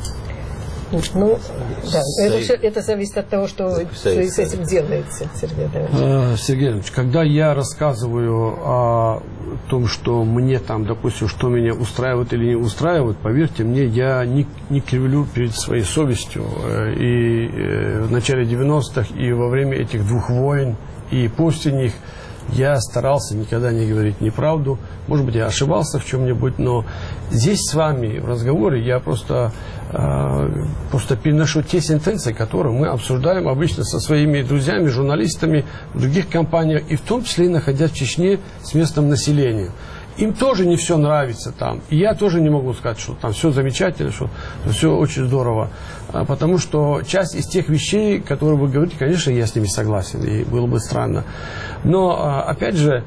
Ну, да, это, все, это зависит от того, что вы с этим делаете, Сергей Иванович. Сергей Иванович, когда я рассказываю о том, что мне там, допустим, что меня устраивает или не устраивает, поверьте мне, я не, не кривлю перед своей совестью. И в начале девяностых, и во время этих двух войн, и после них я старался никогда не говорить неправду. Может быть, я ошибался в чем-нибудь, но здесь с вами в разговоре я просто, э, просто переношу те сентенции, которые мы обсуждаем обычно со своими друзьями, журналистами в других компаниях, и в том числе находясь в Чечне с местным населением. Им тоже не все нравится там. И я тоже не могу сказать, что там все замечательно, что все очень здорово. Потому что часть из тех вещей, которые вы говорите, конечно, я с ними согласен. И было бы странно. Но, опять же,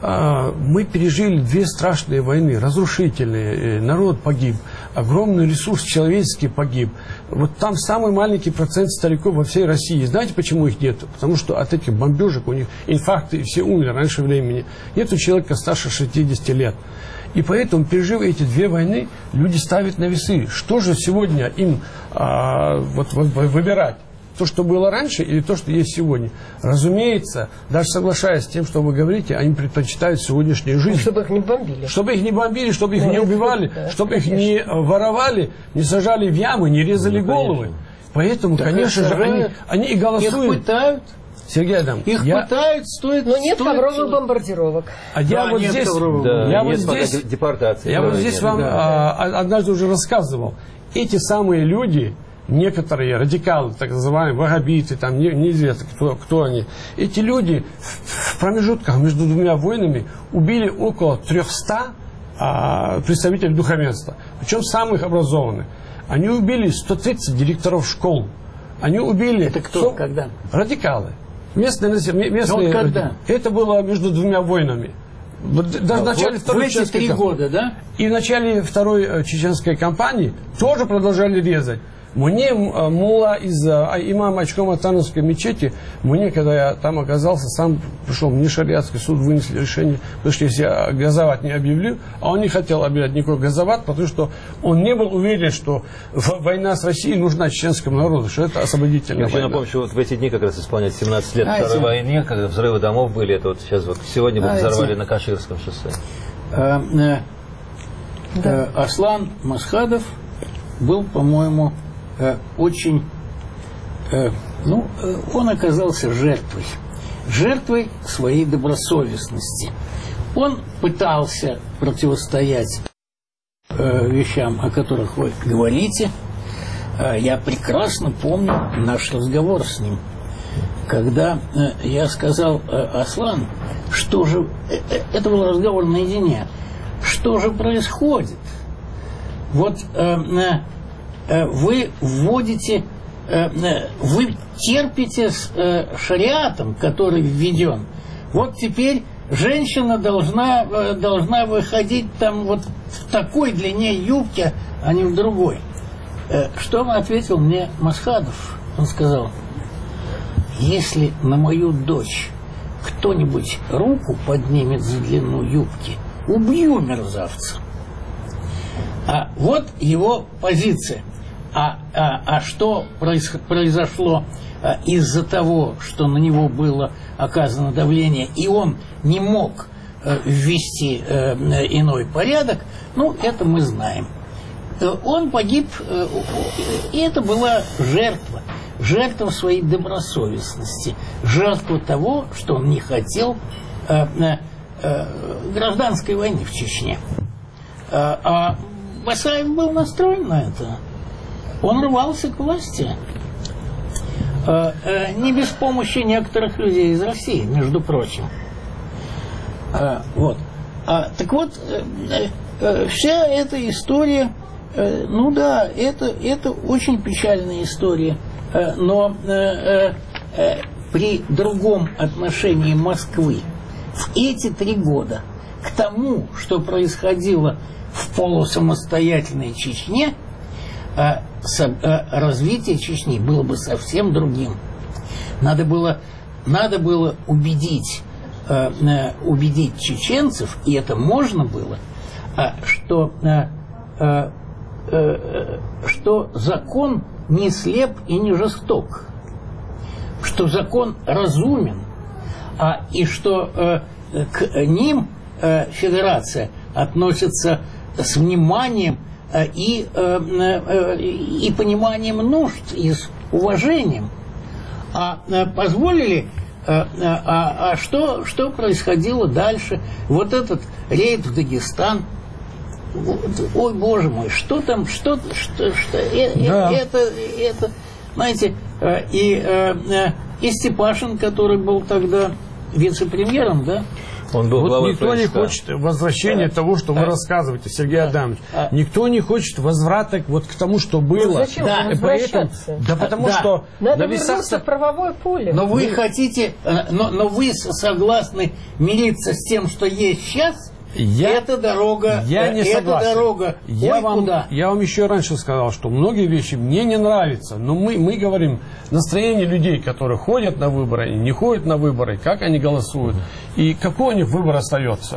мы пережили две страшные войны, разрушительные. Народ погиб. Огромный ресурс человеческий погиб. Вот там самый маленький процент стариков во всей России. Знаете, почему их нет? Потому что от этих бомбежек у них инфаркты, и все умерли раньше времени. Нету человека старше шестидесяти лет. И поэтому, пережив эти две войны, люди ставят на весы. Что же сегодня им а, вот, выбирать? То, что было раньше, или то, что есть сегодня? Разумеется, даже соглашаясь с тем, что вы говорите, они предпочитают сегодняшнюю жизнь. Чтобы их не бомбили. Чтобы их не бомбили, чтобы их ну, не убивали, да, чтобы конечно. их не воровали, не сажали в ямы, не резали ну, головы. Поэтому, так конечно же, они, они и голосуют. Их пытают. Сергей Адамович, Их я... пытают, стоит... Но нет стоит... ковровых бомбардировок. А я да, вот здесь, да, я вот нет здесь, депортации. я вот здесь вам да. а, однажды уже рассказывал. Эти самые люди, некоторые радикалы, так называемые ваххабиты, там не, неизвестно, кто, кто они. Эти люди в промежутках между двумя войнами убили около трехсот а, представителей духовенства, причем самых образованных. Они убили сто тридцать директоров школ. Они убили... Это кто? сто... Когда? Радикалы. Местные, местные, вот когда? Это было между двумя войнами. Даже в начале вот второй в эти три года, да? И в начале второй чеченской кампании тоже продолжали резать. Мне мулла из имама Ачкома Тановской мечети, мне, когда я там оказался, сам пришел, мне шариатский суд вынесли решение, потому что если я газоват не объявлю, а он не хотел объявлять никакой газоват, потому что он не был уверен, что война с Россией нужна чеченскому народу, что это освободительная я война. Я напомню, что вот в эти дни как раз исполняется семнадцать лет а Второй эти... войны, когда взрывы домов были, это вот сейчас вот сегодня вот а взорвали эти... на Каширском шоссе. А, э, да. э, Аслан Масхадов был, по-моему, э, очень, э, ну, э, он оказался жертвой, жертвой своей добросовестности. Он пытался противостоять э, вещам, о которых вы говорите. Э, я прекрасно помню наш разговор с ним, когда э, я сказал: э, Аслан, что же, э, э, это был разговор наедине, что же происходит? Вот э, э, вы вводите, э, э, вы терпите с э, шариатом, который введен. Вот теперь женщина должна, э, должна выходить там вот в такой длине юбки, а не в другой. Э, что ответил мне Масхадов? Он сказал: если на мою дочь кто-нибудь руку поднимет за длину юбки, убью мерзавца. А вот его позиция. А, а, а что произошло а, из-за того, что на него было оказано давление, и он не мог а, ввести а, иной порядок, ну, это мы знаем. А, он погиб, а, и это была жертва. Жертва своей добросовестности. Жертва того, что он не хотел а, а, гражданской войны в Чечне. А, а Басаев был настроен на это. Он рвался к власти. А, а, не без помощи некоторых людей из России, между прочим. А, вот. А, так вот, э, э, вся эта история, э, ну да, это, это очень печальная история, э, но э, э, э, при другом отношении Москвы в эти три года к тому, что происходило в полусамостоятельной Чечне, э, со, э, развитие Чечни было бы совсем другим. Надо было, надо было убедить убедить чеченцев, и это можно было, что, что закон не слеп и не жесток, что закон разумен, а, и что к ним федерация относится с вниманием и, и пониманием нужд, и с уважением. А позволили А, а, а что, что происходило дальше? Вот этот рейд в Дагестан. Ой, боже мой, что там, что, что, что э, да. э, это, это, знаете, э, и, э, и Степашин, который был тогда вице-премьером, да? Он был вот никто ФСК. Не хочет возвращения а, того, что а, вы рассказываете, Сергей а, Адамович. А, никто не хочет возврата вот к тому, что было. Ну, зачем да, поэтому, да потому да. что надо на вернуться в правовое поле. Но вы хотите, но, но вы согласны мириться с тем, что есть сейчас? Я, это дорога, я не это согласен. дорога. Я, Ой, вам, куда? я вам еще раньше сказал, что многие вещи мне не нравятся, но мы, мы говорим настроение людей, которые ходят на выборы и не ходят на выборы, как они голосуют, и какой у них выбор остается.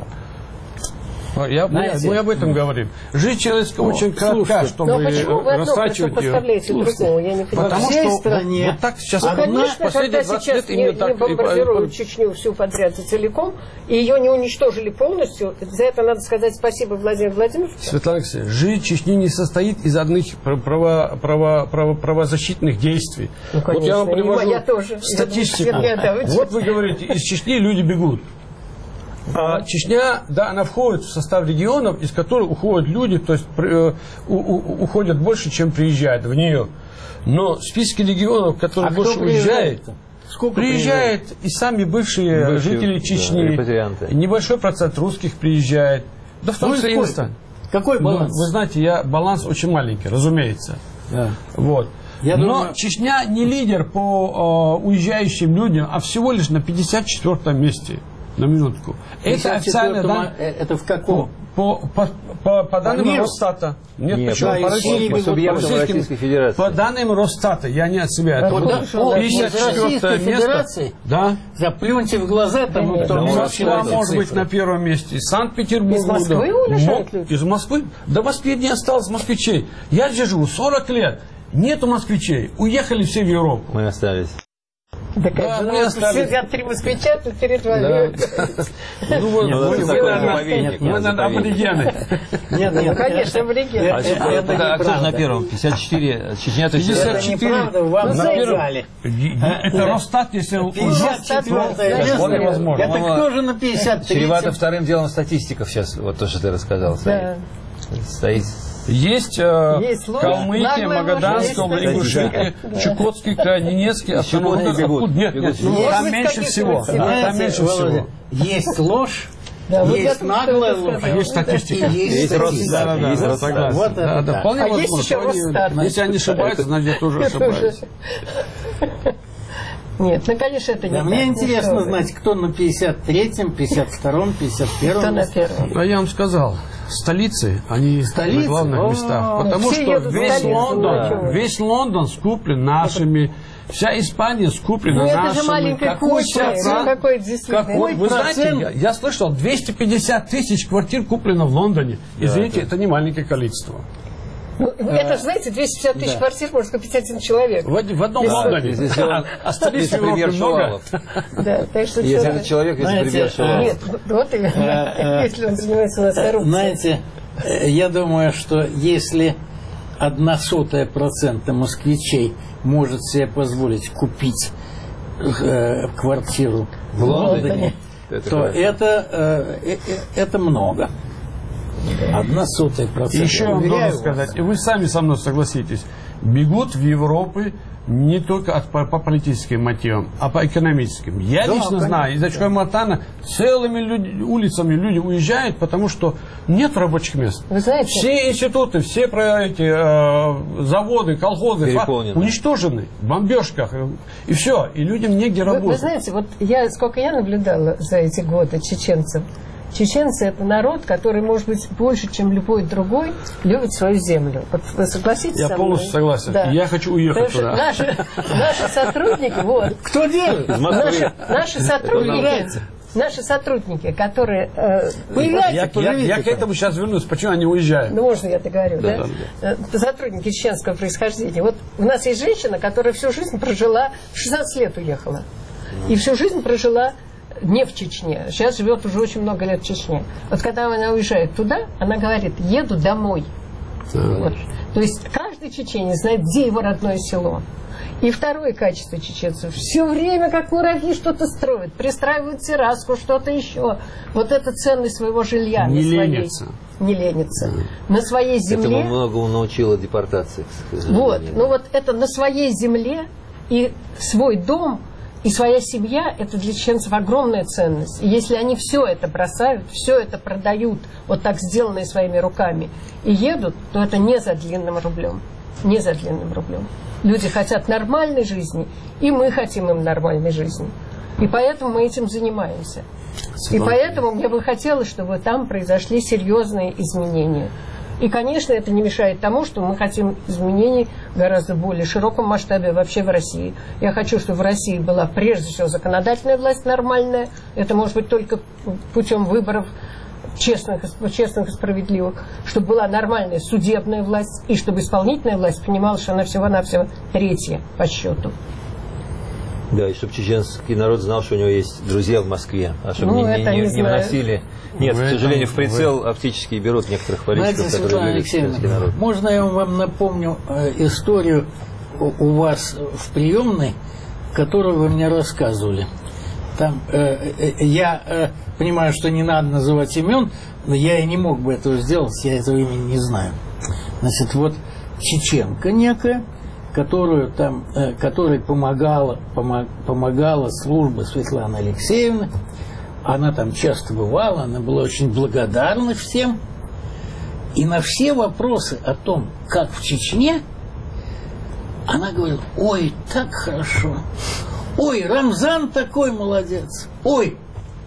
Я, Знаете, мы об этом говорим. Жизнь человеческая ну, очень коротка, чтобы растрачивать ее. Потому что стране, вот так сейчас а, конечно, последние двадцать лет именно так. Не бомбардируют Чечню всю подряд и целиком, и ее не уничтожили полностью. За это надо сказать спасибо Владимиру Владимировичу. Светлана Алексеевна, жизнь Чечни не состоит из одних право, право, право, правозащитных действий. Ну, конечно, вот я вам привожу я тоже. статистику. Вот вы говорите, из Чечни люди бегут. А Чечня, да, она входит в состав регионов, из которых уходят люди, то есть э, у, у, уходят больше, чем приезжают в нее. Но в списке регионов, в которые а больше уезжает, Сколько приезжает приезжает и сами бывшие, бывшие жители Чечни, да, небольшой процент русских приезжает. Да в том числе ну, Иностан. Какой баланс? Ну, вы знаете, я, баланс очень маленький, разумеется. Да. Вот. Я Но думаю... Чечня не лидер по э, уезжающим людям, а всего лишь на пятьдесят четвёртом месте. На минутку. Это официально, да? Это в каком? По, по, по, по данным Росстата. Нет, Нет, почему? Да, по, по, субъектам Российской Федерации. По данным Росстата, я не от себя. Это пятьдесят четвёртое место. Да. Заплюньте в глаза тому, кто... Москва может быть на первом месте. Санкт-Петербург. Из Москвы уезжают люди? Из Москвы? Да в Москве не осталось москвичей. Я здесь живу сорок лет. Нету москвичей. Уехали все в Европу. Мы остались. Да, да, мы остались. Сидят три москвича перед вами. Ну, вот, мы на аборигены. Нет, нет, конечно, аборигены. А кто на первом? пятьдесят четыре. Чечня, то есть... пятьдесят четыре. Вам заиграли. Это Росстат, если... пятьдесят четвёртое место. Это кто же на пятьдесят третьем? Чревато вторым делом статистиков сейчас, вот то, что ты рассказал. Стоит... Есть, э, есть Калмыкия, Магаданская, Ингушетия, Чукотский край, Ненецкий, Автономный округ. Нет, нет, ну, там меньше всего. Там меньше всего. Есть ложь, да, есть вот наглая ложь, а есть статистика. Есть Росстат. Да, да, да, согласен. Вот да, да, вполне а возможно. Есть еще Росстат. Если они ошибаются, значит, я тоже ошибаюсь. Нет, ну, конечно, это не да, так. Мне интересно знать, кто на пятьдесят третьем, пятьдесят втором, пятьдесят первом. Кто на первом? А я вам сказал, столицы, они Столицы? на главных О, местах. Потому что весь Лондон, да. весь Лондон скуплен нашими, вся Испания скуплена ну, нашими. Это же маленькая какой куча. Ну, какой действительно? Какой Вы процент? Знаете, я, я слышал, двести пятьдесят тысяч квартир куплено в Лондоне. Извините, да, это не маленькое количество. Ну, это же, знаете, двести пятьдесят тысяч да. квартир, можно сказать, пятьдесят один человек. В, в одном да, Лондоне. Здесь он, а столиц Европы много. Да, так что если этот человек, если пример Шувалов. Нет, вот именно, если он занимается у нас коррупцией. Знаете, я думаю, что если одна сотая процента москвичей может себе позволить купить э, квартиру в Лондоне, это то это, э, э, это много. Одна сотая процента. Еще вам нужно сказать, и вы сами со мной согласитесь, бегут в Европу не только от, по, по политическим мотивам, а по экономическим. Я Да, лично конечно, знаю, из-за Чхой-Матана целыми люди, улицами люди уезжают, потому что нет рабочих мест. Вы знаете, все институты, все про эти э, заводы, колхозы Переполнены. уничтожены в бомбежках. И все, и людям негде вы, работать. вы знаете, вот я, сколько я наблюдала за эти годы чеченцев, чеченцы – это народ, который, может быть, больше, чем любой другой, любит свою землю. Вот вы согласитесь Я со мной? полностью согласен. Да. Я хочу уехать Потому туда. что наши, наши сотрудники, вот, Кто делает? Из Москвы. наши, наши сотрудники, наши сотрудники, которые, э, Я, я, я, я к этому сейчас вернусь. Почему они уезжают? ну, можно я договорю, да? Да, Э, Сотрудники чеченского происхождения. Вот у нас есть женщина, которая всю жизнь прожила, в шестнадцать лет уехала. И всю жизнь прожила не в Чечне. Сейчас живет уже очень много лет в Чечне. Вот когда она уезжает туда, она говорит, еду домой. Вот. То есть каждый чеченец знает, где его родное село. И второе качество чеченцев. Все время, как муравьи, что-то строят. Пристраивают терраску, что-то еще. Вот это ценность своего жилья. Не на своей, ленятся. Не ленится. На своей земле. Этому многому научила депортация, к сожалению. Вот. Ну вот это на своей земле и свой дом, и своя семья – это для чеченцев огромная ценность. И если они все это бросают, все это продают, вот так сделанное своими руками, и едут, то это не за длинным рублем. Не за длинным рублем. Люди хотят нормальной жизни, и мы хотим им нормальной жизни. И поэтому мы этим занимаемся. И поэтому мне бы хотелось, чтобы там произошли серьезные изменения. И, конечно, это не мешает тому, что мы хотим изменений в гораздо более широком масштабе вообще в России. Я хочу, чтобы в России была прежде всего законодательная власть нормальная. Это может быть только путем выборов честных, честных и справедливых. Чтобы была нормальная судебная власть. И чтобы исполнительная власть понимала, что она всего-навсего третья по счету. Да, и чтобы чеченский народ знал, что у него есть друзья в Москве, а чтобы Ну, не, это не, не не знаю. вносили. Нет, В к сожалению, в этом- прицел оптически берут некоторых политиков, Знаете, которые Светлана любят чеченский Алексеевна, народ. можно я вам напомню э, историю у, у вас в приемной, которую вы мне рассказывали. Там э, э, я э, понимаю, что не надо называть имен, но я и не мог бы этого сделать, я этого имени не знаю. Значит, вот чеченка некая, которую там, э, которой помогала, помо- помогала служба Светланы Алексеевны. Она там часто бывала, она была очень благодарна всем. И на все вопросы о том, как в Чечне, она говорила, ой, так хорошо. Ой, Рамзан такой молодец. Ой.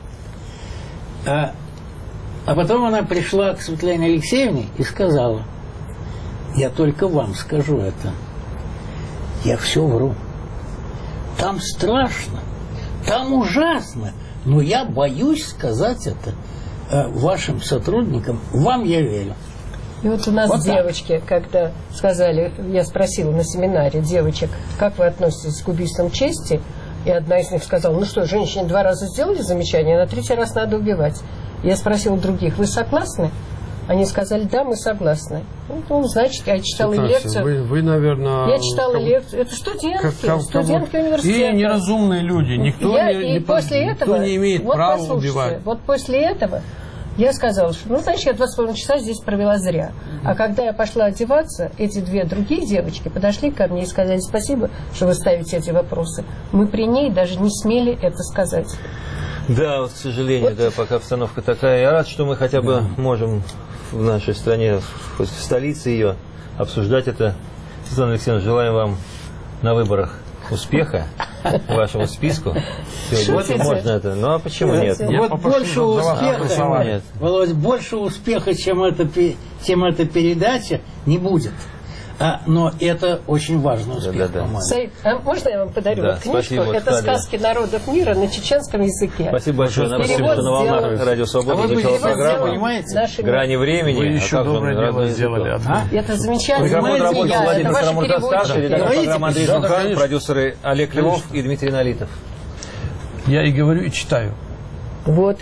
А, а потом она пришла к Светлане Алексеевне и сказала, я только вам скажу это. Я все вру. Там страшно, там ужасно, но я боюсь сказать это э, вашим сотрудникам. Вам я верю. И вот у нас Вот так. девочки, когда сказали, я спросила на семинаре девочек, как вы относитесь к убийствам чести, и одна из них сказала, ну что, женщине два раза сделали замечание, а на третий раз надо убивать. Я спросила других, вы согласны? Они сказали, да, мы согласны. Ну, значит, я читала лекцию. Вы, вы, наверное... Я читала кого- лекцию. Это студентки, как- как- студентки кого- университета. И неразумные люди. Никто, Я- не, и не- после никто этого, не имеет вот права послушайте, убивать. Вот после этого я сказала, что, ну, значит, я два с половиной часа здесь провела зря. А когда я пошла одеваться, эти две другие девочки подошли ко мне и сказали, спасибо, что вы ставите эти вопросы. Мы при ней даже не смели это сказать. Да, вот, к сожалению, да, пока обстановка такая. Я рад, что мы хотя бы можем в нашей стране, хоть в столице ее, обсуждать это. Светлана Алексеевна, желаем вам на выборах успеха вашему списку. Сегодня Шутите? можно это. Ну а почему нет? Шутите? Я Вот попрошу больше за вас успеха, голосовать. Нет. Володь, больше успеха, чем эта, пе- чем эта передача, не будет. А, но это очень важный успех, Да-да-да. по-моему. Саид, а можно я вам подарю Да, вот книжку? спасибо, вот Это Таня. «Сказки народов мира» на чеченском языке. Спасибо большое. Напомню, Перевод что на волнах сделан. Радио А Свобода вы звучала перевод программа сделали, понимаете? Нашими- «Грани времени». Вы А еще как же доброе он, дело родной сделали. язык? а? Это замечательно. Микрофон Понимаете, работал я- это Владимир ваши Карамурза старший, переводчики. редактор Говорите, программы Андрей да, да, Жукан, конечно. продюсеры Олег Львов и Дмитрий Налитов. Я и говорю, и читаю. Вот.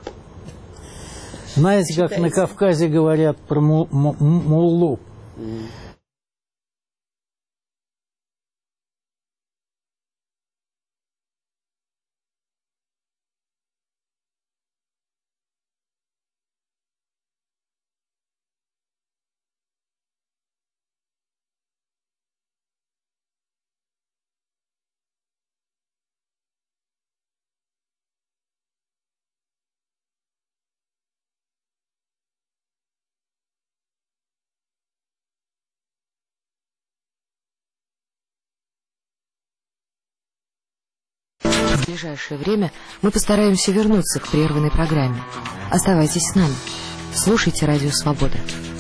Знаете, как на Кавказе говорят про му- му- муллу? ближайшее время мы постараемся вернуться к прерванной программе. Оставайтесь с нами. Слушайте «Радио Свобода».